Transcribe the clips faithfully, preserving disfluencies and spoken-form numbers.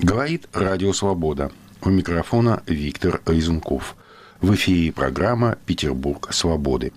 Говорит Радио Свобода. У микрофона Виктор Резунков. В эфире программа «Петербург свободы».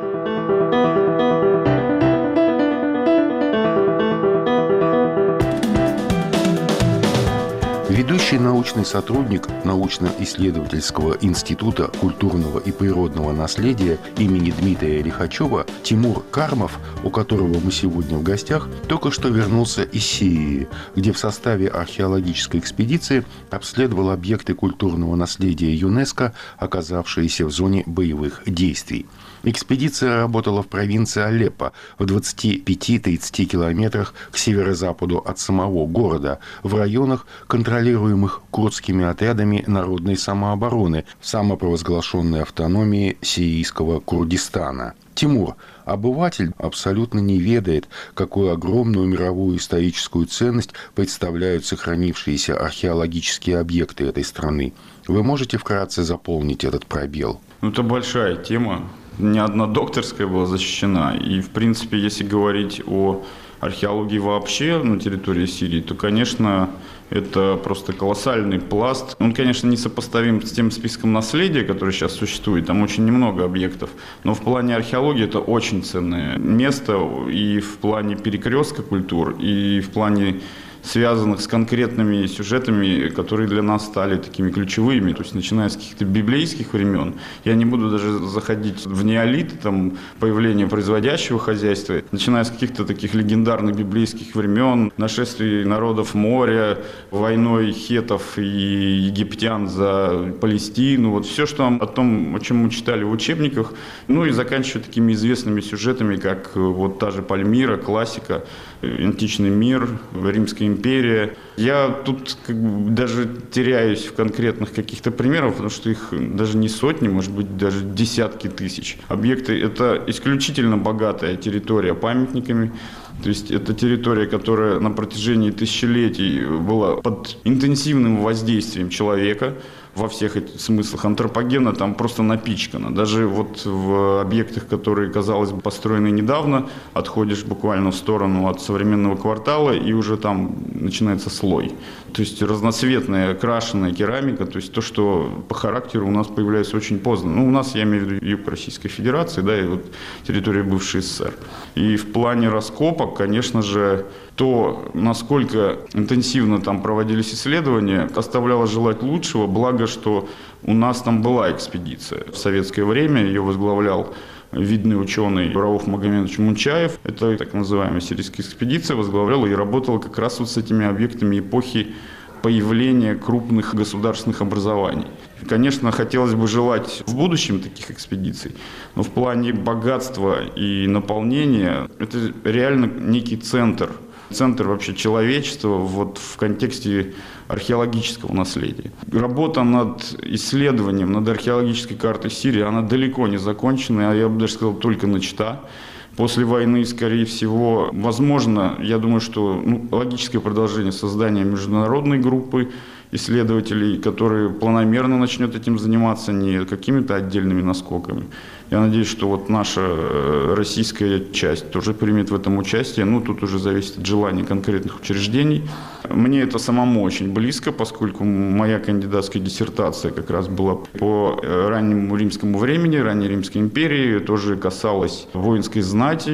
Ведущий научный сотрудник научно-исследовательского института культурного и природного наследия имени Дмитрия Лихачева Тимур Кармов, у которого мы сегодня в гостях, только что вернулся из Сирии, где в составе археологической экспедиции обследовал объекты культурного наследия ЮНЕСКО, оказавшиеся в зоне боевых действий. Экспедиция работала в провинции Алеппо, в двадцати пяти — тридцати километрах к северо-западу от самого города, в районах, контролируемых курдскими отрядами народной самообороны, самопровозглашенной автономии сирийского Курдистана. Тимур, обыватель, абсолютно не ведает, какую огромную мировую историческую ценность представляют сохранившиеся археологические объекты этой страны. Вы можете вкратце заполнить этот пробел? Ну, это большая тема. Ни одна докторская была защищена. И, в принципе, если говорить о археологии вообще на территории Сирии, то, конечно, это просто колоссальный пласт. Он, конечно, не сопоставим с тем списком наследия, который сейчас существует. Там очень немного объектов. Но в плане археологии это очень ценное место и в плане перекрестка культур, и в плане связанных с конкретными сюжетами, которые для нас стали такими ключевыми, то есть начиная с каких-то библейских времен. Я не буду даже заходить в неолит, там, появление производящего хозяйства, начиная с каких-то таких легендарных библейских времен, нашествий народов моря, войной хетов и египтян за Палестину, вот все, что о том, о чем мы читали в учебниках, ну и заканчивая такими известными сюжетами, как вот та же Пальмира, классика, античный мир, Римская империя. Я тут как бы даже теряюсь в конкретных каких-то примерах, потому что их даже не сотни, может быть, даже десятки тысяч. Объекты – это исключительно богатая территория памятниками. То есть это территория, которая на протяжении тысячелетий была под интенсивным воздействием человека во всех этих смыслах. Антропогенно там просто напичкано. Даже вот в объектах, которые, казалось бы, построены недавно, отходишь буквально в сторону от современного квартала, и уже там начинается слой. То есть разноцветная, окрашенная керамика, то есть то, что по характеру у нас появляется очень поздно. Ну, у нас, я имею в виду юг Российской Федерации, да, и вот территория бывшей СССР. И в плане раскопок, конечно же, то, насколько интенсивно там проводились исследования, оставляло желать лучшего, благо, что у нас там была экспедиция. В советское время ее возглавлял видный ученый Рауф Магомедович Мунчаев. Это так называемая сирийская экспедиция, возглавляла и работала как раз вот с этими объектами эпохи появления крупных государственных образований. Конечно, хотелось бы желать в будущем таких экспедиций, но в плане богатства и наполнения это реально некий центр. Центр вообще человечества вот в контексте археологического наследия. Работа над исследованием, над археологической картой Сирии, она далеко не закончена, а я бы даже сказал, только начата. После войны, скорее всего, возможно, я думаю, что ну, логическое продолжение создания международной группы исследователей, которые планомерно начнет этим заниматься, не какими-то отдельными наскоками. Я надеюсь, что вот наша российская часть тоже примет в этом участие. Ну, тут уже зависит от желания конкретных учреждений. Мне это самому очень близко, поскольку моя кандидатская диссертация как раз была по раннему римскому времени, ранней Римской империи, тоже касалась воинской знати,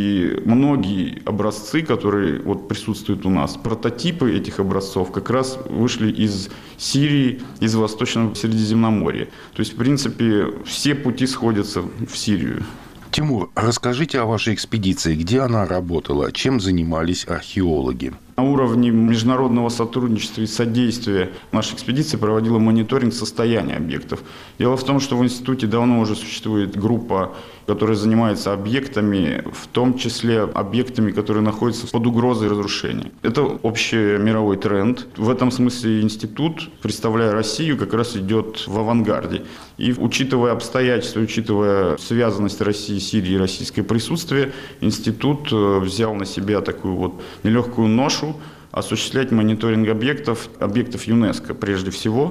и многие образцы, которые вот присутствуют у нас, прототипы этих образцов как раз вышли из Сирии, из Восточного Средиземноморья. То есть, в принципе, все пути сходятся в Сирию. Тимур, расскажите о вашей экспедиции. Где она работала? Чем занимались археологи? На уровне международного сотрудничества и содействия наша экспедиция проводила мониторинг состояния объектов. Дело в том, что в институте давно уже существует группа, которая занимается объектами, в том числе объектами, которые находятся под угрозой разрушения. Это общий мировой тренд. В этом смысле институт, представляя Россию, как раз идет в авангарде. И учитывая обстоятельства, учитывая связанность России, Сирии и российское присутствие, институт взял на себя такую вот нелегкую ношу осуществлять мониторинг объектов, объектов ЮНЕСКО прежде всего.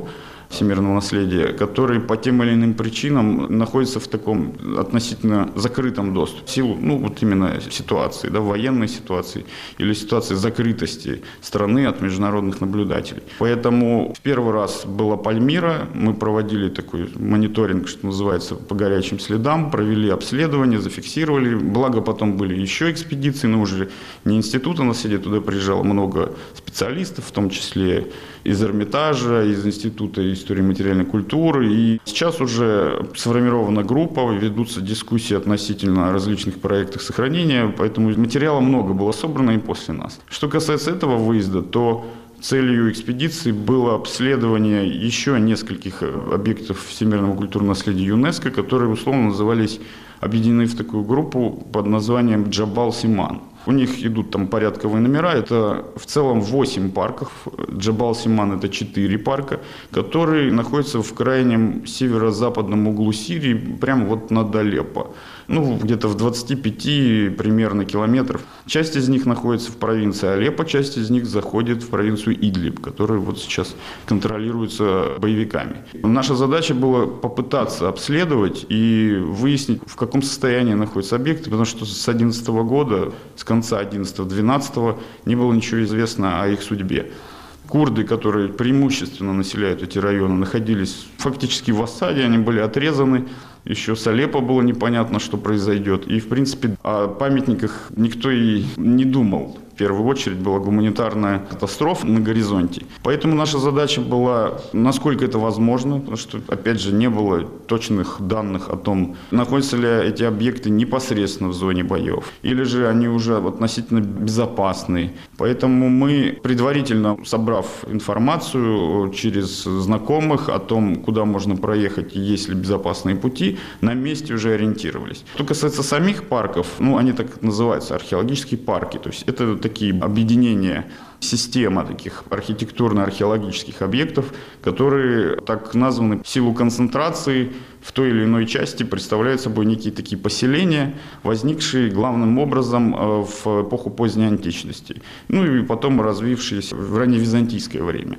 всемирного наследия, которые по тем или иным причинам находятся в таком относительно закрытом доступе. В силу, ну, вот именно ситуации, да, военной ситуации или ситуации закрытости страны от международных наблюдателей. Поэтому в первый раз была Пальмира, мы проводили такой мониторинг, что называется, по горячим следам, провели обследование, зафиксировали. Благо потом были еще экспедиции, но уже не института наследия, туда приезжало много специалистов, в том числе из Эрмитажа, из Института истории материальной культуры. И сейчас уже сформирована группа, ведутся дискуссии относительно различных проектов сохранения, поэтому материала много было собрано и после нас. Что касается этого выезда, то целью экспедиции было обследование еще нескольких объектов всемирного культурного наследия ЮНЕСКО, которые условно назывались, объединены в такую группу под названием Джабал-Симан. У них идут там порядковые номера, это в целом восемь парков, Джабал-Симан это четыре парка, которые находятся в крайнем северо-западном углу Сирии, прямо вот над Алеппо. Ну, где-то в двадцати пяти примерно километров. Часть из них находится в провинции Алеппо, часть из них заходит в провинцию Идлиб, которая вот сейчас контролируется боевиками. Наша задача была попытаться обследовать и выяснить, в каком состоянии находятся объекты, потому что с две тысячи одиннадцатого года, с конца одиннадцатого-двенадцатого, не было ничего известно о их судьбе. Курды, которые преимущественно населяют эти районы, находились фактически в осаде, они были отрезаны. Еще с Алеппо было непонятно, что произойдет. И, в принципе, о памятниках никто и не думал. В первую очередь была гуманитарная катастрофа на горизонте. Поэтому наша задача была, насколько это возможно, потому что, опять же, не было точных данных о том, находятся ли эти объекты непосредственно в зоне боев, или же они уже относительно безопасны. Поэтому мы, предварительно собрав информацию через знакомых о том, куда можно проехать и есть ли безопасные пути, на месте уже ориентировались. Что касается самих парков, ну, они так называются, археологические парки, то есть это такие объединения, система таких архитектурно-археологических объектов, которые так названы в силу концентрации в той или иной части, представляют собой некие такие поселения, возникшие главным образом в эпоху поздней античности, ну и потом развившиеся в ранневизантийское время.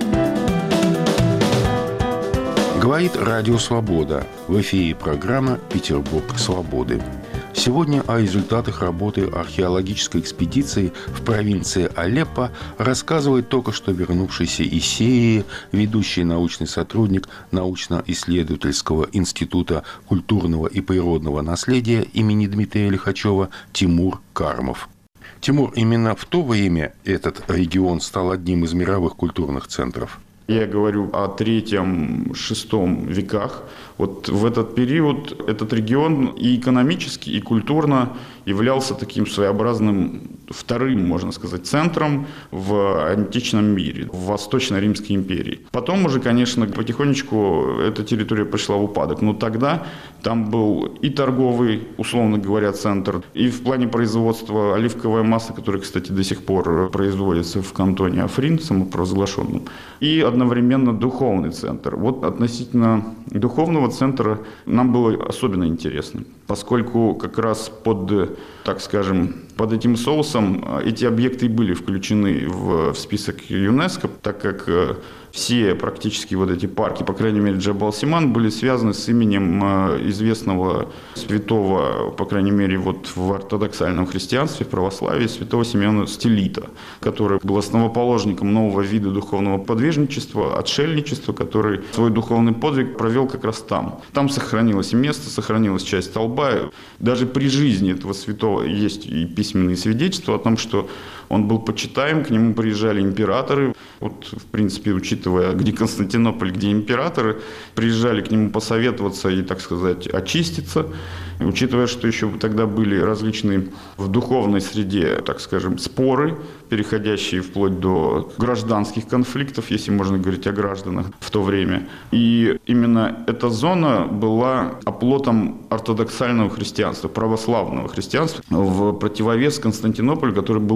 Говорит Радио Свобода. В эфире программа «Петербург свободы». Сегодня о результатах работы археологической экспедиции в провинции Алеппо рассказывает только что вернувшийся из Сирии ведущий научный сотрудник научно-исследовательского института культурного и природного наследия имени Дмитрия Лихачева Тимур Кармов. Тимур, именно в то время этот регион стал одним из мировых культурных центров. Я говорю о третьем-шестом веках. Вот в этот период этот регион и экономически, и культурно являлся таким своеобразным вторым, можно сказать, центром в античном мире, в Восточно-Римской империи. Потом уже, конечно, потихонечку эта территория пришла в упадок. Но тогда там был и торговый, условно говоря, центр, и в плане производства оливковое масло, которое, кстати, до сих пор производится в кантоне Африн, самопровозглашенном, и одновременно духовный центр. Вот относительно духовного центра нам было особенно интересно, поскольку как раз под, так скажем, под этим соусом эти объекты были включены в, в список ЮНЕСКО, так как все практически вот эти парки, по крайней мере Джабал-Симан, были связаны с именем известного святого, по крайней мере вот в ортодоксальном христианстве, в православии, святого Симеона Стелита, который был основоположником нового вида духовного подвижничества, отшельничества, который свой духовный подвиг провел как раз там. Там сохранилось место, сохранилась часть столба. Даже при жизни этого святого есть и письменные свидетельства о том, что он был почитаем, к нему приезжали императоры. Вот, в принципе, учитывая, где Константинополь, где императоры, приезжали к нему посоветоваться и, так сказать, очиститься. Учитывая, что еще тогда были различные в духовной среде, так скажем, споры, переходящие вплоть до гражданских конфликтов, если можно говорить о гражданах в то время. И именно эта зона была оплотом ортодоксального христианства, православного христианства, в противовес Константинополю, который был таким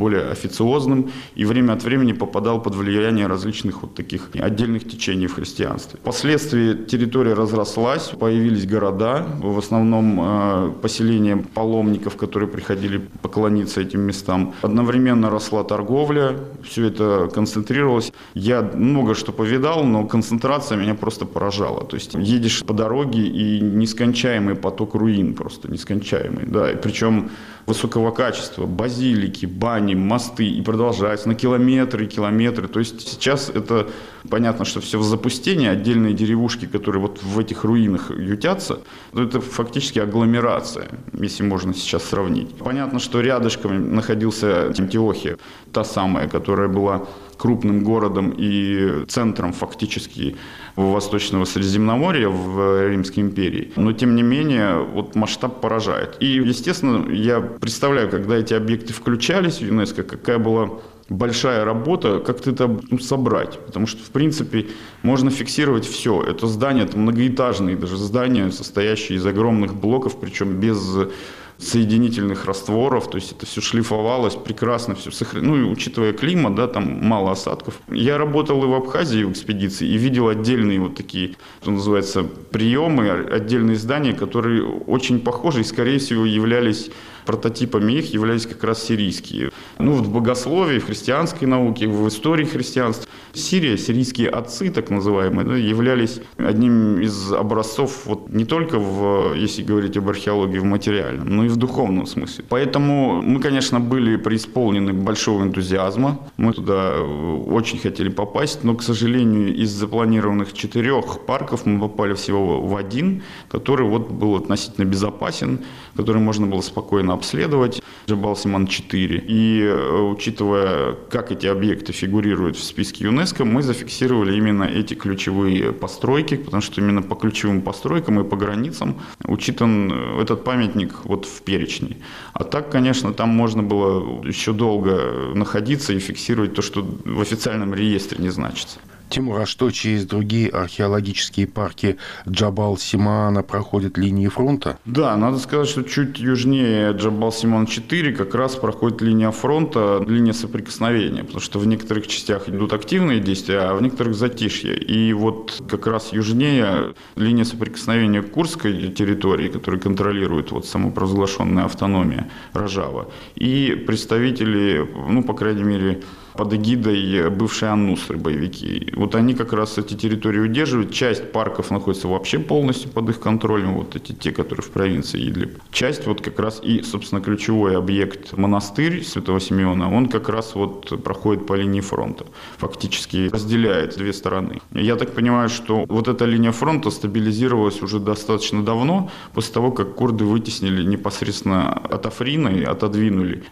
более официозным и время от времени попадал под влияние различных вот таких отдельных течений в христианстве. Впоследствии территория разрослась, появились города, в основном э, поселения паломников, которые приходили поклониться этим местам. Одновременно росла торговля, все это концентрировалось. Я много что повидал, но концентрация меня просто поражала. То есть едешь по дороге и нескончаемый поток руин, просто нескончаемый. Да, и причем высокого качества, базилики, бани, мосты, и продолжается на километры и километры. То есть сейчас это понятно, что все в запустении, отдельные деревушки, которые вот в этих руинах ютятся, это фактически агломерация, если можно сейчас сравнить. Понятно, что рядышком находился Антиохия, та самая, которая была крупным городом и центром фактически Восточного Средиземноморья в Римской империи. Но, тем не менее, вот масштаб поражает. И, естественно, я представляю, когда эти объекты включались в ЮНЕСКО, какая была большая работа, как это ну, собрать. Потому что, в принципе, можно фиксировать все. Это здания, это многоэтажные даже здания, состоящие из огромных блоков, причем без соединительных растворов, то есть это все шлифовалось, прекрасно все сохранилось, ну и учитывая климат, да, там мало осадков. Я работал и в Абхазии в экспедиции и видел отдельные вот такие, что называется, приемы, отдельные здания, которые очень похожи и, скорее всего, являлись прототипами их являлись как раз сирийские. Ну, вот в богословии, в христианской науке, в истории христианства Сирия, сирийские отцы, так называемые, да, являлись одним из образцов вот не только, в, если говорить об археологии в материальном, но и в духовном смысле. Поэтому мы, конечно, были преисполнены большого энтузиазма. Мы туда очень хотели попасть, но, к сожалению, из запланированных четырех парков мы попали всего в один, который вот был относительно безопасен, который можно было спокойно обследовать, Джабал Симан четыре. И учитывая, как эти объекты фигурируют в списке ЮНЕСКО, мы зафиксировали именно эти ключевые постройки, потому что именно по ключевым постройкам и по границам учитан этот памятник вот в перечне. А так, конечно, там можно было еще долго находиться и фиксировать то, что в официальном реестре не значится. Тимур, а что через другие археологические парки Джабал-Симаана проходят линии фронта? Да, надо сказать, что чуть южнее Джабал-Симаан четыре как раз проходит линия фронта, линия соприкосновения, потому что в некоторых частях идут активные действия, а в некоторых затишье. И вот как раз южнее линия соприкосновения Курской территории, которую контролирует вот самопровозглашенная автономия Рожава, и представители, ну, по крайней мере, под эгидой бывшей Ан-Нусры боевики. Вот они как раз эти территории удерживают. Часть парков находится вообще полностью под их контролем, вот эти те, которые в провинции Идлиб. Часть вот как раз и, собственно, ключевой объект монастырь Святого Симеона, он как раз вот проходит по линии фронта. Фактически разделяет две стороны. Я так понимаю, что вот эта линия фронта стабилизировалась уже достаточно давно, после того, как курды вытеснили непосредственно от Африна и отодвинули.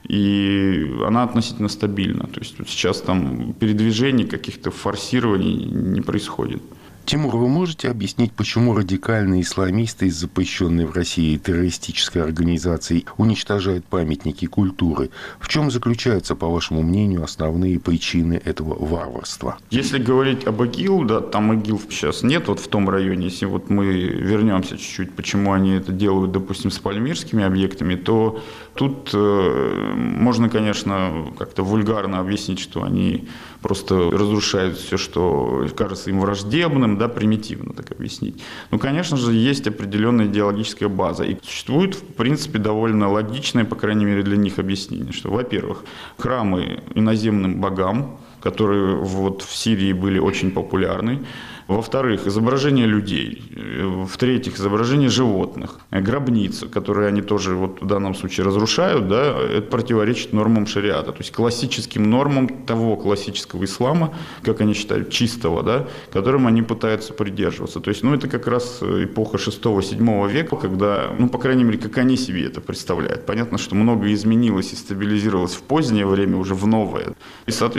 И она относительно стабильна. То есть сейчас там передвижений, каких-то форсирований не происходит. Тимур, вы можете объяснить, почему радикальные исламисты из запрещенной в России террористической организации уничтожают памятники культуры? В чем заключаются, по вашему мнению, основные причины этого варварства? Если говорить об ИГИЛ, да, там ИГИЛ сейчас нет, вот в том районе, если вот мы вернемся чуть-чуть, почему они это делают, допустим, с пальмирскими объектами, то тут э, можно, конечно, как-то вульгарно объяснить, что они просто разрушают все, что кажется им враждебным, да, примитивно так объяснить. Ну, конечно же, есть определенная идеологическая база. И существует, в принципе, довольно логичное, по крайней мере, для них объяснение, что, во-первых, храмы иноземным богам, которые вот в Сирии были очень популярны. Во-вторых, изображение людей. В-третьих, изображение животных. Гробницы, которые они тоже вот в данном случае разрушают, да, это противоречит нормам шариата. То есть классическим нормам того классического ислама, как они считают, чистого, да, которым они пытаются придерживаться. То есть, ну, это как раз эпоха шестого-седьмого века, когда, ну, по крайней мере, как они себе это представляют. Понятно, что многое изменилось и стабилизировалось в позднее время, уже в новое. И, соответственно, арк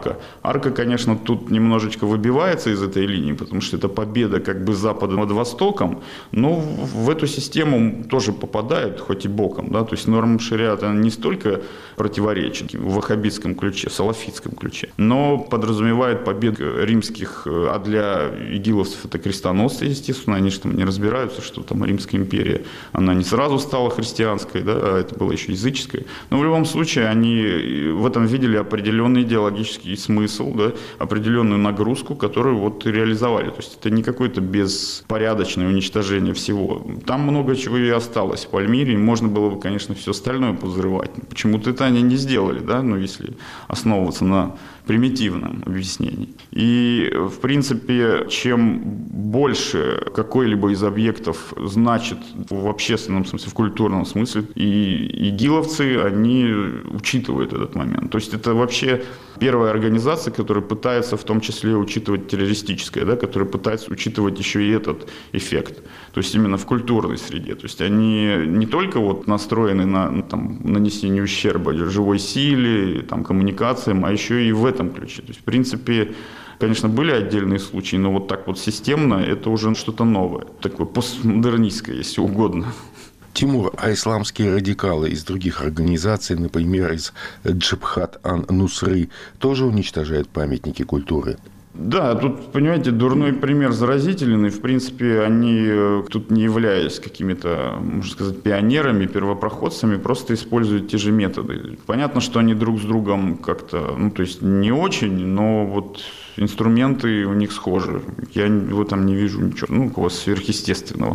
арка. Арка, конечно, тут немножечко выбивается из этой линии, потому что это победа как бы Запада над Востоком, но в эту систему тоже попадает, хоть и боком. Да? То есть норма шариата не столько противоречит в ваххабитском ключе, салафитском ключе, но подразумевает победу римских, а для игиловцев это крестоносцы, естественно, они же там не разбираются, что там Римская империя, она не сразу стала христианской, да, а это было еще языческое. Но в любом случае они в этом видели определенный идеологический смысл, да, определенную нагрузку, которую вот реализовали. То есть это не какое-то беспорядочное уничтожение всего. Там много чего и осталось в Пальмире, и можно было бы, конечно, все остальное позрывать. Почему-то это они не сделали, да, ну, если основываться на примитивном объяснении. И, в принципе, чем больше какой-либо из объектов значит в общественном смысле, в культурном смысле, и игиловцы, они учитывают этот момент. То есть это вообще первая организация, которая пытается в том числе учитывать террористическое, да, которая пытается учитывать еще и этот эффект. То есть именно в культурной среде. То есть они не только вот настроены на там, нанесение ущерба живой силе, там, коммуникациям, а еще и в этом ключе. То есть, в принципе, конечно, были отдельные случаи, но вот так вот системно это уже что-то новое. Такое постмодернистское, если угодно. Тимур, а исламские радикалы из других организаций, например, из Джабхат ан-Нусры, тоже уничтожают памятники культуры? Да, тут, понимаете, дурной пример заразительный. В принципе, они, тут не являясь какими-то, можно сказать, пионерами, первопроходцами, просто используют те же методы. Понятно, что они друг с другом как-то, ну, то есть не очень, но вот инструменты у них схожи. Я в этом не вижу ничего, ну, такого сверхъестественного.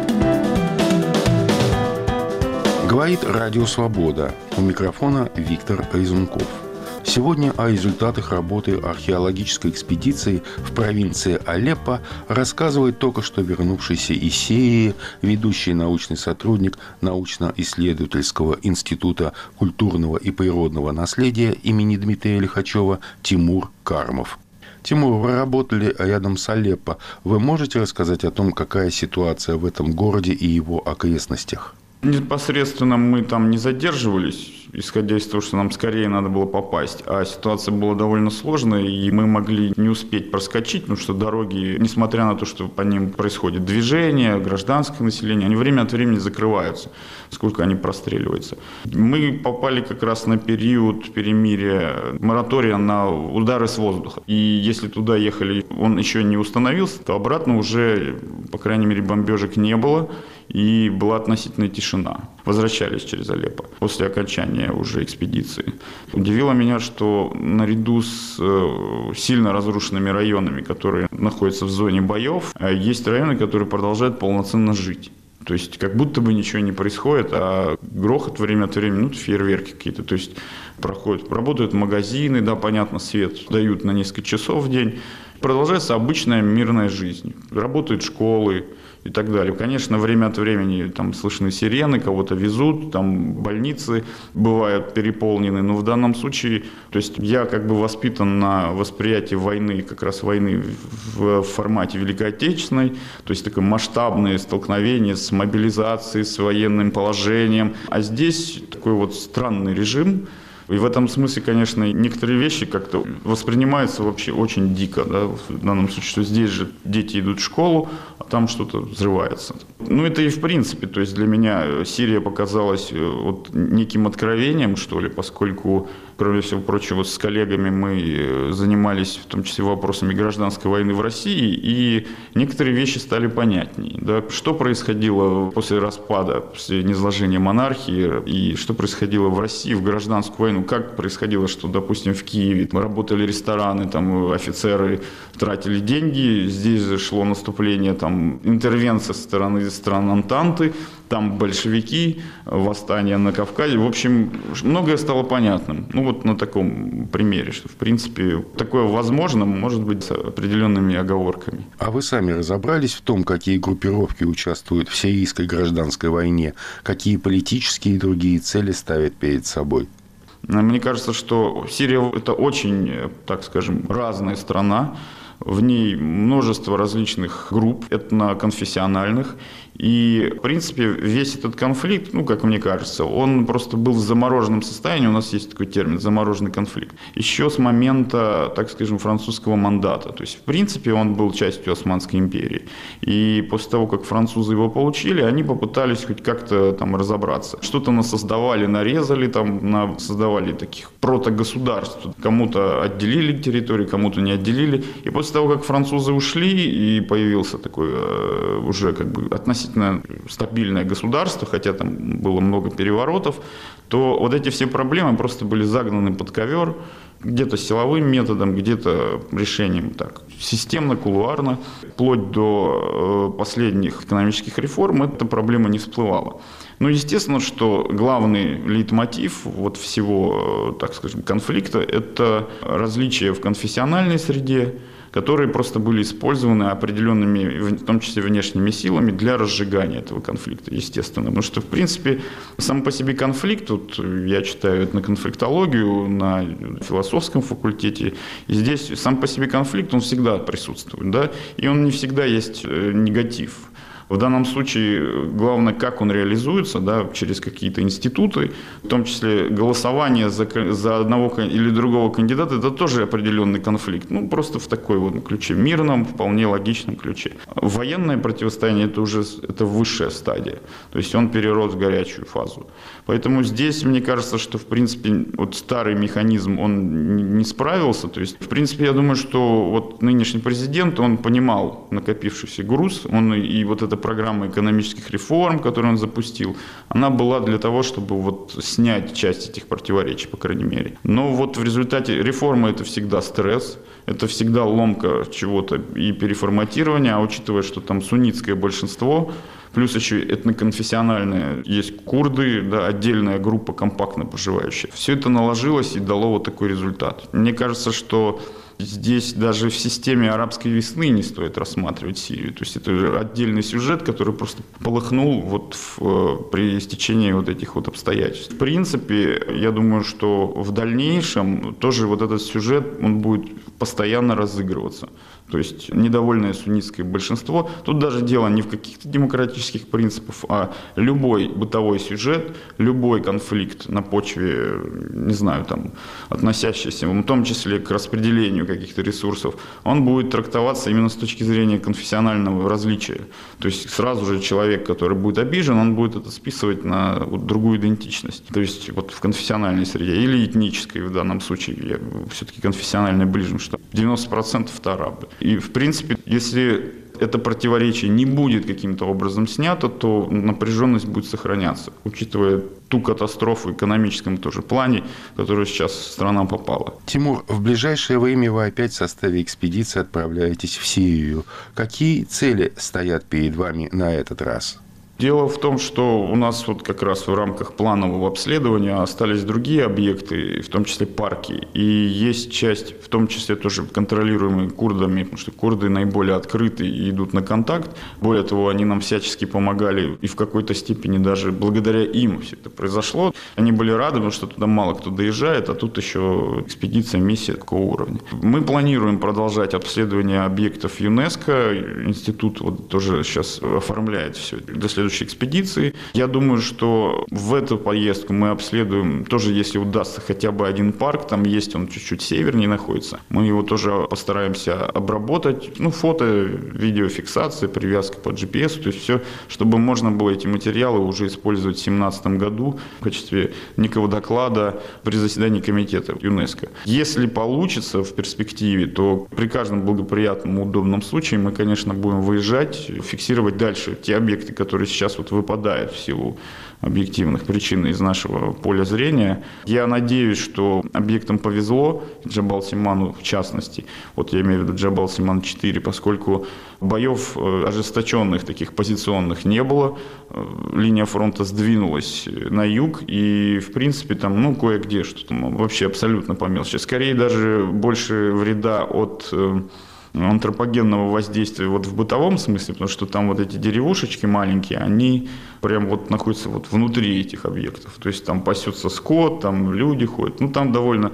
Говорит Радио Свобода. У микрофона Виктор Резунков. Сегодня о результатах работы археологической экспедиции в провинции Алеппо рассказывает только что вернувшийся из Сирии ведущий научный сотрудник научно-исследовательского института культурного и природного наследия имени Дмитрия Лихачева Тимур Кармов. Тимур, вы работали рядом с Алеппо. Вы можете рассказать о том, какая ситуация в этом городе и его окрестностях? Непосредственно мы там не задерживались, исходя из того, что нам скорее надо было попасть. А ситуация была довольно сложная, и мы могли не успеть проскочить, потому что дороги, несмотря на то, что по ним происходит движение, гражданское население, они время от времени закрываются, сколько они простреливаются. Мы попали как раз на период перемирия, моратория на удары с воздуха. И если туда ехали, он еще не установился, то обратно уже, по крайней мере, бомбежек не было. И была относительная тишина. Возвращались через Алеппо после окончания уже экспедиции. Удивило меня, что наряду с сильно разрушенными районами, которые находятся в зоне боев, есть районы, которые продолжают полноценно жить. То есть как будто бы ничего не происходит, а грохот время от времени, ну, фейерверки какие-то. То есть проходят, работают магазины, да, понятно, свет дают на несколько часов в день. Продолжается обычная мирная жизнь. Работают школы и так далее. Конечно, время от времени там слышны сирены, кого-то везут, там больницы бывают переполнены, но в данном случае, то есть я как бы воспитан на восприятии войны, как раз войны в формате Великой Отечественной, то есть такое масштабное столкновение с мобилизацией, с военным положением, а здесь такой вот странный режим. И в этом смысле, конечно, некоторые вещи как-то воспринимаются вообще очень дико, да, в данном случае, что здесь же дети идут в школу, а там что-то взрывается. Ну, это и в принципе, то есть для меня Сирия показалась вот неким откровением, что ли, поскольку, кроме всего прочего, с коллегами мы занимались в том числе вопросами гражданской войны в России, и некоторые вещи стали понятнее. Да, что происходило после распада, после низложения монархии, и что происходило в России в гражданскую войну. Как происходило, что, допустим, в Киеве работали рестораны, там офицеры тратили деньги, здесь же шло наступление, там интервенция со стороны стран Антанты, там большевики, восстание на Кавказе. В общем, многое стало понятным. Ну вот на таком примере, что в принципе такое возможно, может быть, с определенными оговорками. А вы сами разобрались в том, какие группировки участвуют в сирийской гражданской войне, какие политические и другие цели ставят перед собой? Мне кажется, что Сирия – это очень, так скажем, разная страна. В ней множество различных групп этноконфессиональных. И, в принципе, весь этот конфликт, ну, как мне кажется, он просто был в замороженном состоянии. У нас есть такой термин – замороженный конфликт. Еще с момента, так скажем, французского мандата. То есть, в принципе, он был частью Османской империи. И после того, как французы его получили, они попытались хоть как-то там разобраться. Что-то насоздавали, нарезали, там, создавали таких протогосударств. Кому-то отделили территорию, кому-то не отделили. И после того, как французы ушли, и появился такой э, уже как бы относительно стабильное государство, хотя там было много переворотов, то вот эти все проблемы просто были загнаны под ковер, где-то силовым методом, где-то решением так системно, кулуарно. Вплоть до последних экономических реформ эта проблема не всплывала. Ну, естественно, что главный лейтмотив вот всего, так скажем, конфликта – это различия в конфессиональной среде, которые просто были использованы определенными, в том числе внешними силами, для разжигания этого конфликта, естественно. Потому что, в принципе, сам по себе конфликт, вот я читаю этноконфликтологию на философском факультете, и здесь сам по себе конфликт, он всегда присутствует, да, и он не всегда есть негатив. В данном случае главное, как он реализуется, да, через какие-то институты, в том числе голосование за, за одного или другого кандидата, это тоже определенный конфликт. Ну, просто в такой вот ключе, мирном, вполне логичном ключе. Военное противостояние – это уже это высшая стадия, то есть он перерос в горячую фазу. Поэтому здесь, мне кажется, что, в принципе, вот старый механизм, он не справился. То есть, в принципе, я думаю, что вот нынешний президент, он понимал накопившийся груз, он и вот эта программа экономических реформ, которую он запустил, она была для того, чтобы вот снять часть этих противоречий, по крайней мере. Но вот в результате реформы это всегда стресс, это всегда ломка чего-то и переформатирование, а учитывая, что там суннитское большинство, плюс еще этноконфессиональные, есть курды, да, отдельная группа компактно проживающая. Все это наложилось и дало вот такой результат. Мне кажется, что здесь даже в системе арабской весны не стоит рассматривать Сирию. То есть это отдельный сюжет, который просто полыхнул вот в, при стечении вот этих вот обстоятельств. В принципе, я думаю, что в дальнейшем тоже вот этот сюжет, он будет постоянно разыгрываться. То есть недовольное суннитское большинство. Тут даже дело не в каких-то демократических принципах, а любой бытовой сюжет, любой конфликт на почве, не знаю, там, относящийся, в том числе к распределению каких-то ресурсов, он будет трактоваться именно с точки зрения конфессионального различия. То есть сразу же человек, который будет обижен, он будет это списывать на вот другую идентичность. То есть вот в конфессиональной среде или этнической в данном случае, я все-таки конфессионально ближе, что девяносто процентов это арабы. И, в принципе, если это противоречие не будет каким-то образом снято, то напряженность будет сохраняться, учитывая ту катастрофу в экономическом тоже плане, в которую сейчас страна попала. Тимур, в ближайшее время вы опять в составе экспедиции отправляетесь в Сирию. Какие цели стоят перед вами на этот раз? Дело в том, что у нас вот как раз в рамках планового обследования остались другие объекты, в том числе парки. И есть часть, в том числе тоже контролируемые курдами, потому что курды наиболее открыты и идут на контакт. Более того, они нам всячески помогали, и в какой-то степени даже благодаря им все это произошло. Они были рады, потому что туда мало кто доезжает, а тут еще экспедиция, миссия такого уровня. Мы планируем продолжать обследование объектов ЮНЕСКО. Институт вот тоже сейчас оформляет все для следующего экспедиции. Я думаю, что в эту поездку мы обследуем, тоже если удастся, хотя бы один парк, там есть, он чуть-чуть севернее находится. Мы его тоже постараемся обработать. Ну, фото, видеофиксация, привязка по джи пи эс, то есть все, чтобы можно было эти материалы уже использовать в две тысячи семнадцатом году в качестве некого доклада при заседании комитета ЮНЕСКО. Если получится в перспективе, то при каждом благоприятном, удобном случае мы, конечно, будем выезжать, фиксировать дальше те объекты, которые сейчас сейчас вот выпадает в силу объективных причин из нашего поля зрения. Я надеюсь, что объектам повезло, Джабал-Симану в частности, вот я имею в виду Джабал-Симан четыре, поскольку боев ожесточенных, таких позиционных не было, линия фронта сдвинулась на юг, и в принципе там, ну, кое-где что-то вообще абсолютно по мелочи. Скорее даже больше вреда от антропогенного воздействия вот в бытовом смысле, потому что там вот эти деревушечки маленькие, они прям вот находятся вот внутри этих объектов. То есть там пасется скот, там люди ходят. Ну, там довольно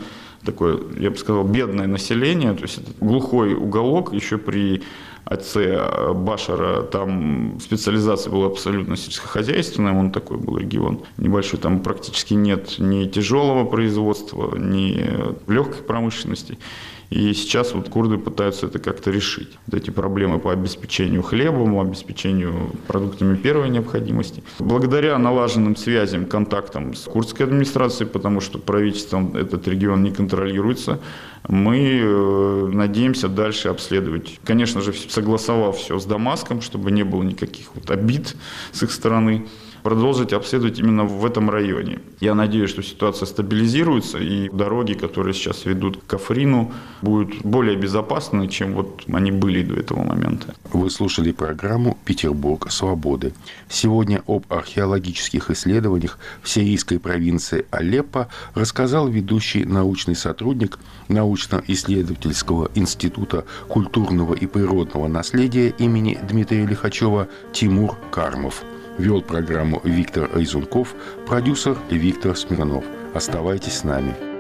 такое, я бы сказал, бедное население, то есть это глухой уголок, еще при отце Башара там специализация была абсолютно сельскохозяйственная, он такой был регион небольшой, там практически нет ни тяжелого производства, ни легкой промышленности. И сейчас вот курды пытаются это как-то решить. Вот эти проблемы по обеспечению хлебом, обеспечению продуктами первой необходимости. Благодаря налаженным связям, контактам с курдской администрацией, потому что правительством этот регион не контролируется, мы надеемся дальше обследовать. Конечно же, согласовав все с Дамаском, чтобы не было никаких вот обид с их стороны, продолжить обследовать именно в этом районе. Я надеюсь, что ситуация стабилизируется, и дороги, которые сейчас ведут к Африну, будут более безопасны, чем вот они были до этого момента. Вы слушали программу «Петербург свободы». Сегодня об археологических исследованиях в сирийской провинции Алеппо рассказал ведущий научный сотрудник научно-исследовательского института культурного и природного наследия имени Дмитрия Лихачева Тимур Кармов. Вел программу Виктор Айзунков, продюсер Виктор Смирнов. Оставайтесь с нами.